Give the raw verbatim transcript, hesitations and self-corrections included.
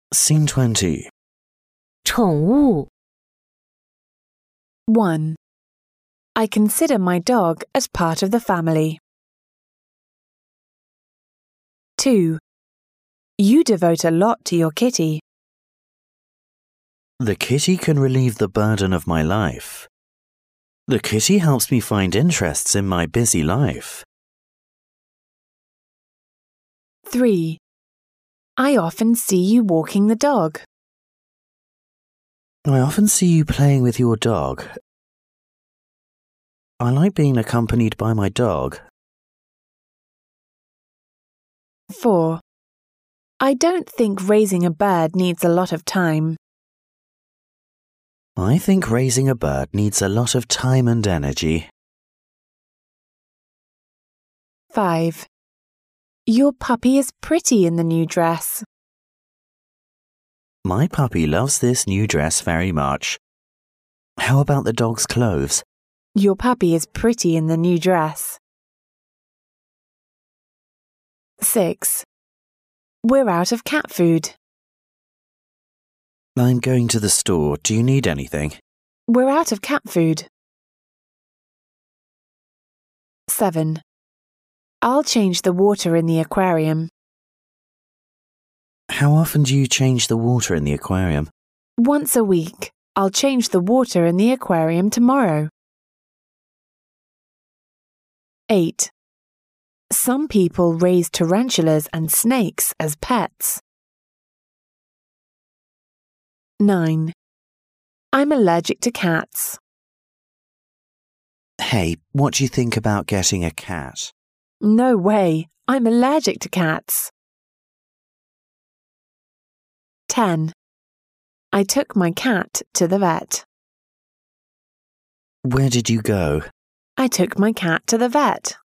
Scene twenty. 宠物 one. I consider my dog as part of the family. two. You devote a lot to your kitty. The kitty can relieve the burden of my life. The kitty helps me find interests in my busy life. three. I often see you walking the dog. I often see you playing with your dog. I like being accompanied by my dog. four. I don't think raising a bird needs a lot of time. I think raising a bird needs a lot of time and energy. five. Your puppy is pretty in the new dress. My puppy loves this new dress very much. How about the dog's clothes? Your puppy is pretty in the new dress. six. We're out of cat food. I'm going to the store. Do you need anything? We're out of cat food. seven. I'll change the water in the aquarium. How often do you change the water in the aquarium? Once a week. I'll change the water in the aquarium tomorrow. eight. Some people raise tarantulas and snakes as pets. nine. I'm allergic to cats. Hey, what do you think about getting a cat? No way. I'm allergic to cats. ten. I took my cat to the vet. Where did you go? I took my cat to the vet.